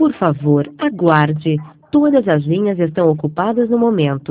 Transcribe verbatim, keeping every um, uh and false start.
Por favor, aguarde. Todas as linhas estão ocupadas no momento.